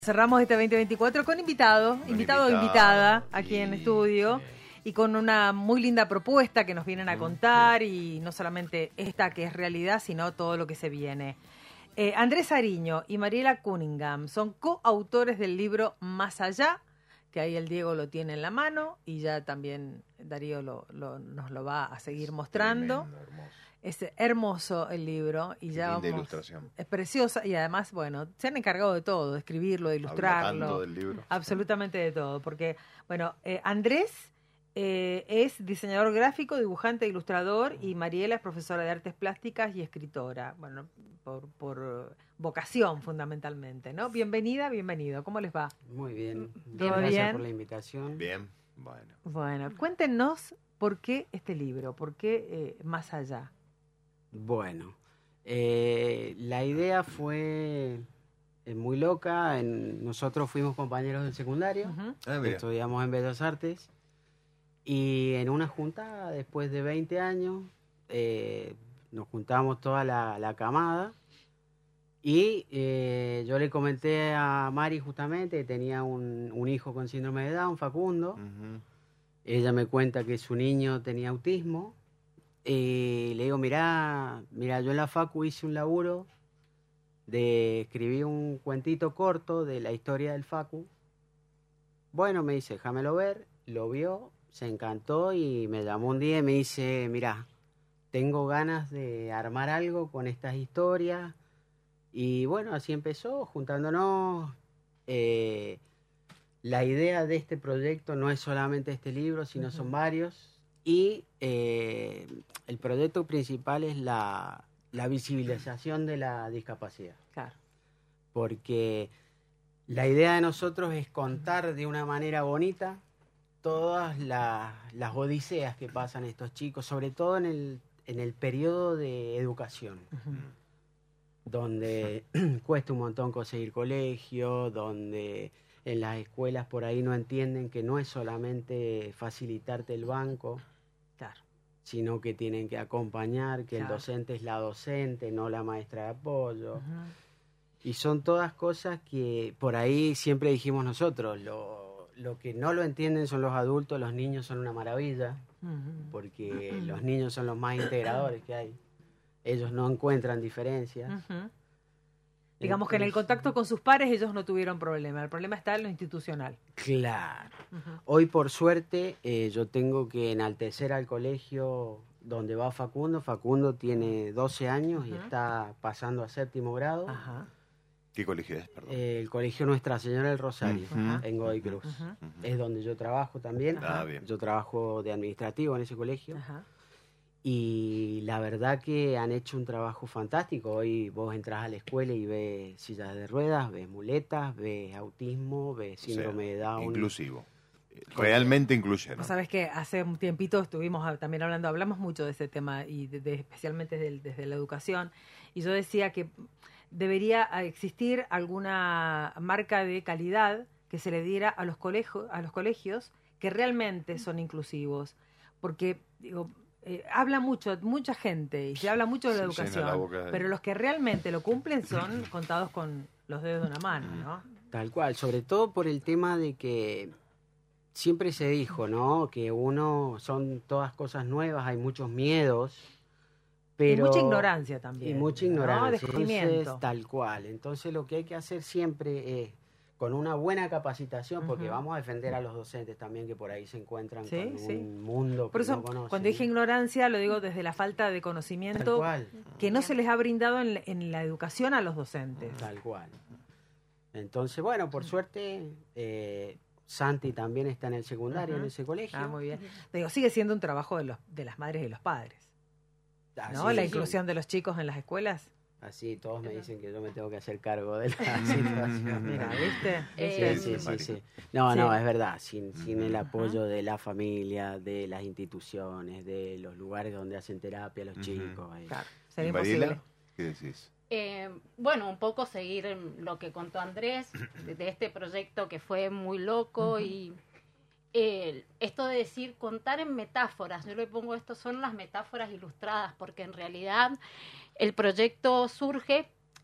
Cerramos este 2024 con invitado o invitada aquí en estudio y con una muy linda propuesta que nos vienen a contar y no solamente esta que es realidad, sino todo lo que se viene. Andrés Ariño y Mariela Cunningham son coautores del libro Más Allá, que ahí el Diego lo tiene en la mano y ya también Darío nos lo va a seguir mostrando. Tremendo, hermoso. Es hermoso el libro y ya linda vamos. Ilustración. Es preciosa y además, bueno, se han encargado de todo, de escribirlo, de ilustrarlo. Habla tanto del libro. Absolutamente de todo, porque, bueno, Andrés es diseñador gráfico, dibujante, ilustrador y Mariela es profesora de artes plásticas y escritora, bueno, por vocación fundamentalmente, ¿no? Bienvenida, bienvenido, ¿cómo les va? Muy bien, ¿Todo gracias bien? por la invitación. Bien, bueno. Bueno, cuéntenos por qué este libro, por qué Más Allá. Bueno, la idea fue muy loca. Nosotros fuimos compañeros del secundario, Mira. estudiamos en Bellas Artes y en una juntada después de 20 años nos juntamos toda la camada y yo le comenté a Mari justamente que tenía un hijo con síndrome de Down, Facundo. Ella me cuenta que su niño tenía autismo. Y le digo, mira, yo en la facu hice un laburo escribí un cuentito corto de la historia del facu. Bueno, me dice, déjamelo ver. Lo vio, se encantó y me llamó un día y me dice, mira, tengo ganas de armar algo con estas historias. Y bueno, así empezó, juntándonos. La idea de este proyecto no es solamente este libro, sino son varios. Y el proyecto principal es la visibilización de la discapacidad. Claro. Porque la idea de nosotros es contar de una manera bonita todas las odiseas que pasan estos chicos, sobre todo en el periodo de educación, donde cuesta un montón conseguir colegio, donde en las escuelas por ahí no entienden que no es solamente facilitarte el banco, Claro. sino que tienen que acompañar, que el docente es la docente, no la maestra de apoyo. Y son todas cosas que por ahí siempre dijimos nosotros, lo que no lo entienden son los adultos, los niños son una maravilla, porque los niños son los más integradores que hay. Ellos no encuentran diferencias. Digamos que en el contacto con sus pares ellos no tuvieron problema, el problema está en lo institucional. Claro. Hoy por suerte yo tengo que enaltecer al colegio donde va Facundo. Facundo tiene 12 años y está pasando a 7º grado. ¿Qué colegio es, perdón? El colegio Nuestra Señora del Rosario, en Godoy Cruz. Es donde yo trabajo también. Bien. Yo trabajo de administrativo en ese colegio. Y la verdad que han hecho un trabajo fantástico. Hoy vos entras a la escuela y ves sillas de ruedas, ves muletas, ves autismo, ves síndrome de Down. Inclusivo. Realmente incluyeron. Vos sabés que hace un tiempito estuvimos también hablamos mucho de ese tema y especialmente desde la educación. Y yo decía que debería existir alguna marca de calidad que se le diera a los colegios que realmente son inclusivos. Porque, digo, habla mucha gente y se habla mucho de la educación, pero los que realmente lo cumplen son contados con los dedos de una mano, ¿no? Tal cual, sobre todo por el tema de que siempre se dijo, ¿no? Que son todas cosas nuevas, hay muchos miedos, pero... Y mucha ignorancia también. Y mucha ignorancia, ¿no? Desconocimiento. Entonces, tal cual. Entonces lo que hay que hacer siempre es con una buena capacitación, porque vamos a defender a los docentes también que por ahí se encuentran con un mundo que por eso, no conocen. Cuando dije ignorancia, lo digo desde la falta de conocimiento que no se les ha brindado en la educación a los docentes. Tal cual. Entonces, bueno, por suerte, Santi también está en el secundario, en ese colegio. Muy bien. Digo, sigue siendo un trabajo de las madres y los padres, ¿no? La inclusión de los chicos en las escuelas. Así todos me dicen que yo me tengo que hacer cargo de la situación. Mira, ¿viste? Sí. No, es verdad. Sin el apoyo de la familia, de las instituciones, de los lugares donde hacen terapia los chicos. Claro, sería Mariela, imposible. ¿qué decís? Bueno, un poco seguir lo que contó Andrés de este proyecto que fue muy loco y esto de decir contar en metáforas, yo le pongo esto son las metáforas ilustradas porque en realidad el proyecto surge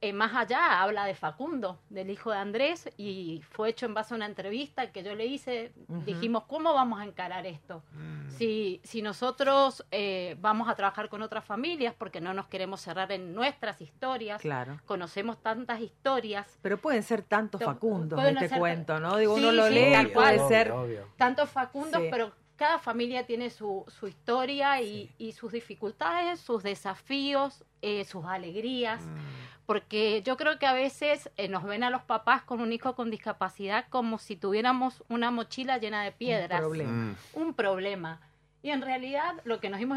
más allá habla de Facundo, del hijo de Andrés, y fue hecho en base a una entrevista que yo le hice. Dijimos, ¿cómo vamos a encarar esto? Si nosotros vamos a trabajar con otras familias, porque no nos queremos cerrar en nuestras historias, Claro. conocemos tantas historias, Pero pueden ser tantos Facundos pueden este ser- cuento, ¿no? Digo, Sí, uno lo sí, lee tal y puede cual. ser... Obvio. tantos Facundos, Sí. pero cada familia tiene su historia y sus dificultades, sus desafíos, sus alegrías, porque yo creo que a veces nos ven a los papás con un hijo con discapacidad como si tuviéramos una mochila llena de piedras, problema. un problema. Y en realidad lo que nos dimos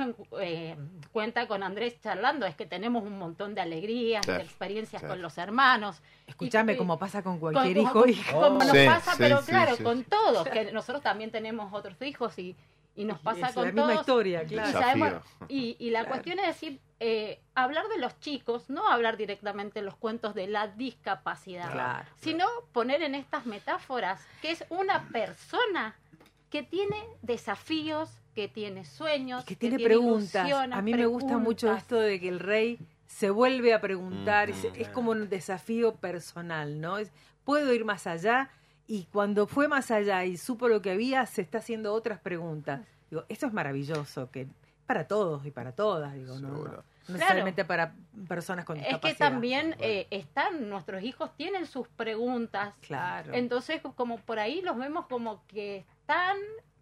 cuenta con Andrés charlando es que tenemos un montón de alegrías, Claro, de experiencias claro. con los hermanos. Escúchame, Y- como pasa con con- cualquier como- hijo, hija. como nos Sí, pasa, sí, pero sí, claro, sí. con todos, que nosotros también tenemos otros hijos y nos pasa Es con la misma todos. historia, Y claro. Desafío. sabemos- y la cuestión es decir, hablar de los chicos, no hablar directamente de los cuentos de la discapacidad, Claro. sino poner en estas metáforas que es una persona que tiene desafíos, que tiene sueños, Y que tiene preguntas. ilusiones, A mí me gusta mucho preguntas. esto de que el rey se vuelve a preguntar, Ujú. es como un desafío personal, ¿no? Puedo ir más allá, y cuando fue más allá y supo lo que había, se está haciendo otras preguntas. Digo, esto es maravilloso, que para todos y para todas, digo, no, Seguro. no necesariamente para personas con Es discapacidad. que también están, nuestros hijos tienen sus preguntas. Claro. Entonces, como por ahí los vemos como que están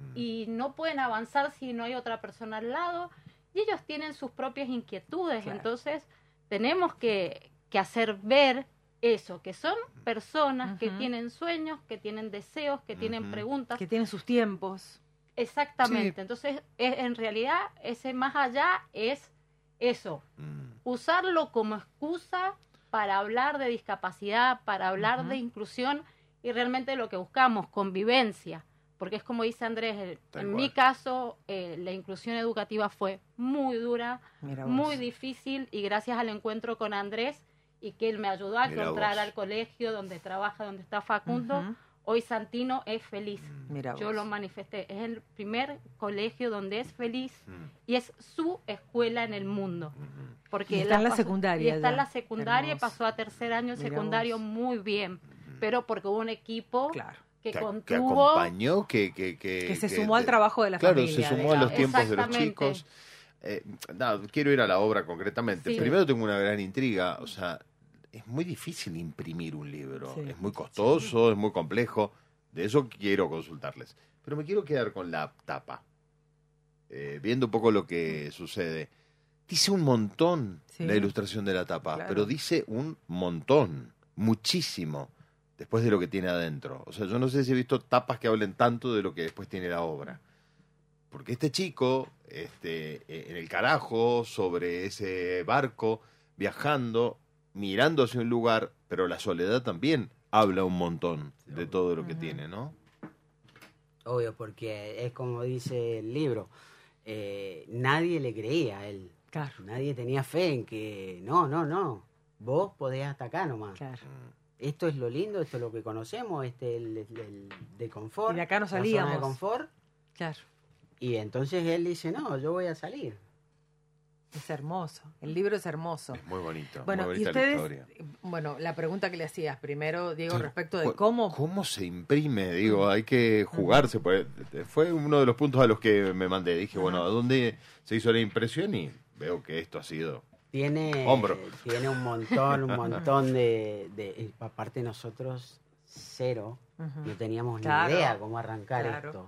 y no pueden avanzar si no hay otra persona al lado. Y ellos tienen sus propias inquietudes. Claro. Entonces, tenemos que hacer ver eso, que son personas que Ujú. tienen sueños, que tienen deseos, que tienen Ujú. preguntas. Que tienen sus tiempos. Exactamente. Sí. Entonces, en realidad, ese más allá es eso, Mm. usarlo como excusa para hablar de discapacidad, para hablar Ujú. de inclusión y realmente lo que buscamos, convivencia. Porque es como dice Andrés, Tal en cual. mi caso la inclusión educativa fue muy dura, Mira vos. muy difícil y gracias al encuentro con Andrés y que él me ayudó a Mira encontrar vos. al colegio donde trabaja, donde está Facundo, Ujú. hoy Santino es feliz. Mira Yo vos. lo manifesté, es el primer colegio donde es feliz Mm. y es su escuela en el mundo. Mm. Porque Y está en la pasó- secundaria Y está en ya. la secundaria, Hermoso. pasó a tercer año Mira secundario vos. muy bien, pero porque hubo un equipo Claro. que Que contuvo. acompañó, que se sumó al trabajo de la claro, familia. se sumó a los digamos. tiempos de los Exactamente. chicos. Nada, quiero ir a la obra concretamente. Sí. Primero tengo una gran intriga, o sea, es muy difícil imprimir un libro, Sí. es muy costoso, es muy complejo, de eso quiero consultarles. Pero me quiero quedar con la tapa, viendo un poco lo que sucede. Dice un montón Sí. la ilustración de la tapa, Claro. pero dice un montón, muchísimo, después de lo que tiene adentro. O sea, yo no sé si he visto tapas que hablen tanto de lo que después tiene la obra. Porque este chico, en el carajo, sobre ese barco, viajando, mirando hacia un lugar, pero la soledad también habla un montón de todo lo que Ujú. tiene, ¿no? Obvio, porque es como dice el libro, nadie le creía a él. Claro, Nadie tenía fe en que, no, vos podés hasta acá nomás. claro. Esto es lo lindo, esto es lo que conocemos, este es el de confort. Y de acá no la zona salíamos. de confort. Claro. Y entonces él dice, no, yo voy a salir. Es hermoso. El libro es hermoso. Es muy bonito, Bueno, muy y bonita la ustedes, historia. bueno, la pregunta que le hacías primero, Diego, Claro. respecto de Cu- cómo... ¿Cómo se imprime? Digo, hay que jugarse. Pues, fue uno de los puntos a los que me mandé. Dije, bueno, ¿a dónde se hizo la impresión? Y veo que esto ha sido... Tiene, Hombro. tiene un montón de aparte nosotros, cero, Ujú. no teníamos Claro. ni idea cómo arrancar Claro. esto.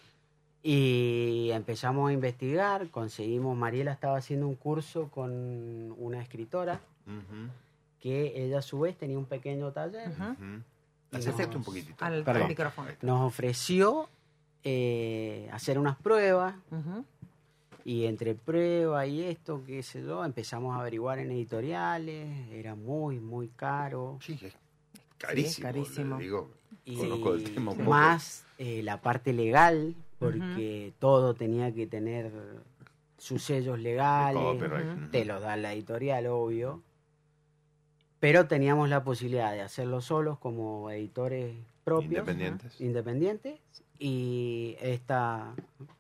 Y empezamos a investigar, conseguimos, Mariela estaba haciendo un curso con una escritora, Ujú, que ella a su vez tenía un pequeño taller. Ujú. ujú. Y Acércate nos- un poquitito. Al Perdón. micrófono. Nos ofreció hacer unas pruebas, Ujú. y entre pruebas y esto, qué sé yo, empezamos a averiguar en editoriales, era muy caro. Sí, es carísimo. carísimo. le digo. Y Conozco el tema un poco. más la parte legal, porque todo tenía que tener sus sellos legales, Copyright, Ujú. ujú. te los da la editorial, obvio. Pero teníamos la posibilidad de hacerlo solos como editores propios, Independientes. independientes, y esta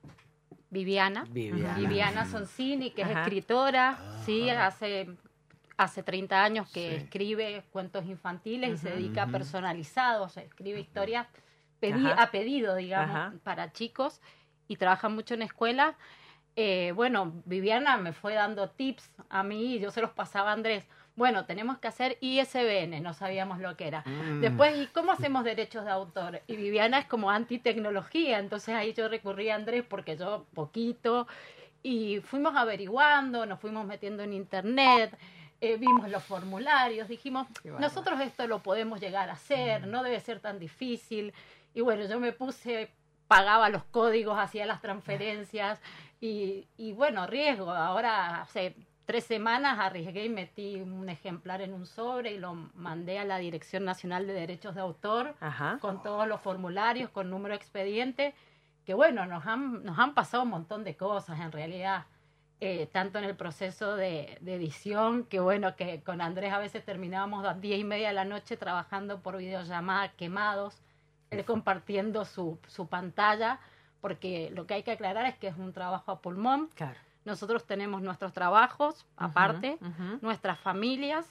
Viviana. Viviana. Viviana Soncini, que es Ajá. escritora, Ah. sí, hace hace 30 años que Sí. escribe cuentos infantiles y se dedica a Ujú. personalizados, escribe historias Ajá. a pedido, digamos, Ajá. para chicos y trabaja mucho en escuelas. Bueno, Viviana me fue dando tips a mí y yo se los pasaba a Andrés. Bueno, tenemos que hacer ISBN, no sabíamos lo que era. Después, ¿y cómo hacemos derechos de autor? Y Viviana es como antitecnología, entonces ahí yo recurrí a Andrés porque yo poquito, y fuimos averiguando, nos fuimos metiendo en internet, vimos los formularios, dijimos, Qué bárbaro. nosotros esto lo podemos llegar a hacer, no debe ser tan difícil. Y bueno, yo me puse, pagaba los códigos, hacía las transferencias, y bueno, riesgo. Ahora hace 3 semanas arriesgué y metí un ejemplar en un sobre y lo mandé a la Dirección Nacional de Derechos de Autor Ajá. con todos los formularios, con número de expediente, que bueno, nos han pasado un montón de cosas en realidad, tanto en el proceso de edición, que bueno, que con Andrés a veces terminábamos a las 10:30 de la noche trabajando por videollamada, quemados, él compartiendo su pantalla, porque lo que hay que aclarar es que es un trabajo a pulmón. Claro. Nosotros tenemos nuestros trabajos aparte, Ujú. nuestras familias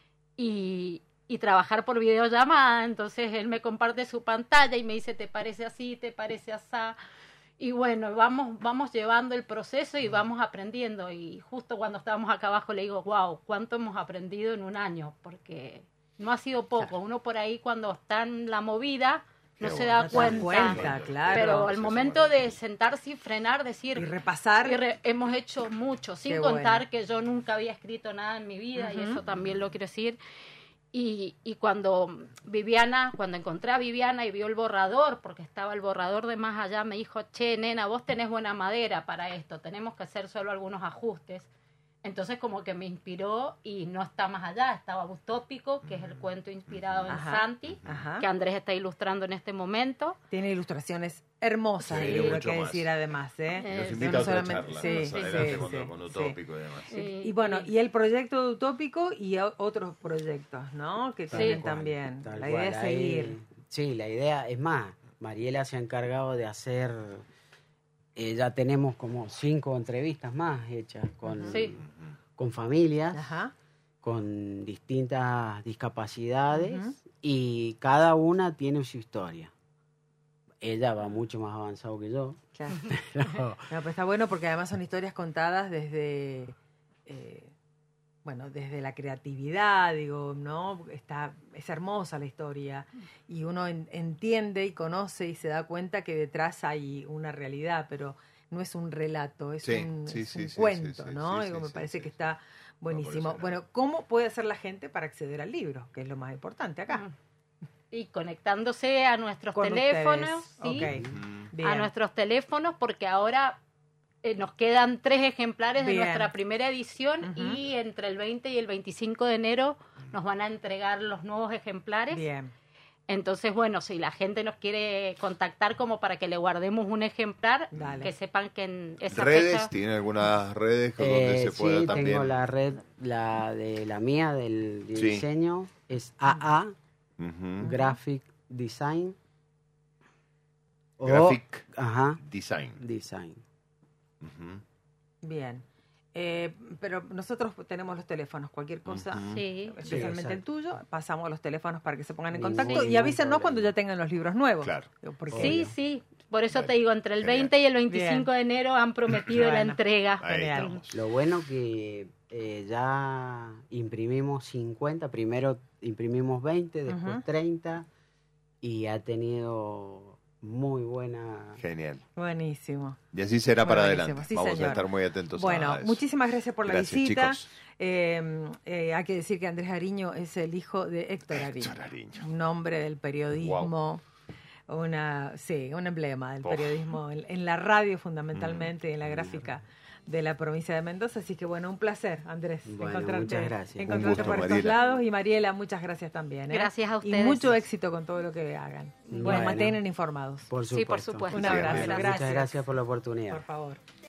y trabajar por videollamada. Entonces él me comparte su pantalla y me dice, ¿te parece así? ¿Te parece asá? Y bueno, vamos llevando el proceso y vamos aprendiendo. Y justo cuando estábamos acá abajo le digo, wow, ¿cuánto hemos aprendido en un año? Porque no ha sido poco. Claro. Uno por ahí cuando está en la movida no Qué se bueno. da No te das cuenta. cuenta, claro. Pero al Eso momento es de sentarse y frenar, decir, Y repasar. hemos hecho mucho, sin Qué contar bueno. que yo nunca había escrito nada en mi vida, y Ujú. eso también lo quiero decir. Y cuando encontré a Viviana y vio el borrador, porque estaba el borrador de Más Allá, me dijo, che, nena, vos tenés buena madera para esto, tenemos que hacer solo algunos ajustes. Entonces como que me inspiró y no está Más Allá, estaba Utópico, que es el cuento inspirado en Ajá. Santi, Ajá. que Andrés está ilustrando en este momento. Tiene ilustraciones hermosas, Sí, el libro, mucho hay que más. decir además, ¿eh? Nos Sí, invita no a otra solamente- charla sí, más sí, adelante sí, con sí. Utópico y demás. Y bueno, y el proyecto de Utópico y otros proyectos, ¿no? Que Tal tienen cual, también. tal La idea cual. es Ahí- seguir. Sí, la idea, es más, Mariela se ha encargado de hacer, ya tenemos como 5 entrevistas más hechas Sí. con familias, Ajá. con distintas discapacidades, Ujú. y cada una tiene su historia. Ella va mucho más avanzado que yo. Claro. pero- No, pero está bueno porque además son historias contadas desde, desde la creatividad, digo, ¿no? Es hermosa la historia y uno entiende y conoce y se da cuenta que detrás hay una realidad, pero no es un relato, es Sí, un, sí, es sí, un sí, cuento, sí, sí, ¿no? sí, Digo, sí, me sí, parece sí. que está buenísimo. ese Bueno, lado. ¿cómo puede hacer la gente para acceder al libro? Que es lo más importante acá. Y conectándose a nuestros Con teléfonos, ustedes. ¿sí? Ok. Ujú. Bien. A nuestros teléfonos, porque ahora nos quedan 3 ejemplares de Bien. nuestra primera edición, Ujú. y entre el 20 y el 25 de enero nos van a entregar los nuevos ejemplares. Bien. Entonces, bueno, si la gente nos quiere contactar como para que le guardemos un ejemplar, Dale. que sepan que en esa ¿Redes? fecha... ¿Tiene algunas redes donde se pueda sí, también? tengo la red, la de la mía, del Sí. diseño, es AA, Ujú. Graphic Design. o- Graphic Ajá, Design. Design. Ujú. Bien. Pero nosotros tenemos los teléfonos, cualquier cosa, Ujú. Sí, especialmente Sí, el tuyo, pasamos los teléfonos para que se pongan en Ningún- contacto y ningún avísenos problema. cuando ya tengan los libros nuevos. Claro. Porque sí, Obvio. sí. Por eso Bueno, te digo, entre el genial. 20 y el 25 de enero han prometido la Bueno. entrega. Ahí Genial. estamos. Lo bueno que ya imprimimos 50, primero imprimimos 20, después Ujú. 30, y ha tenido muy buena... Genial. Buenísimo. Y así será para Buenísimo, adelante. sí, Vamos señor. a estar muy atentos Bueno, a eso. muchísimas gracias por la Gracias, visita. chicos. Hay que decir que Andrés Ariño es el hijo de Héctor Ariño, Héctor Ariño. un hombre del periodismo, un emblema del Uf. periodismo en la radio fundamentalmente y en la Bien. gráfica de la provincia de Mendoza. Así que bueno, un placer, Andrés, Bueno, encontrarte, muchas gracias. encontrarte Un gusto, por estos Mariela. lados. Y Mariela, muchas gracias también. ¿eh? Gracias a Y ustedes. mucho éxito con todo lo que hagan. Bueno, Bueno. mantienen informados. Por Sí, por supuesto. supuesto. Un abrazo, Bien. gracias. Muchas gracias por la oportunidad. Por favor.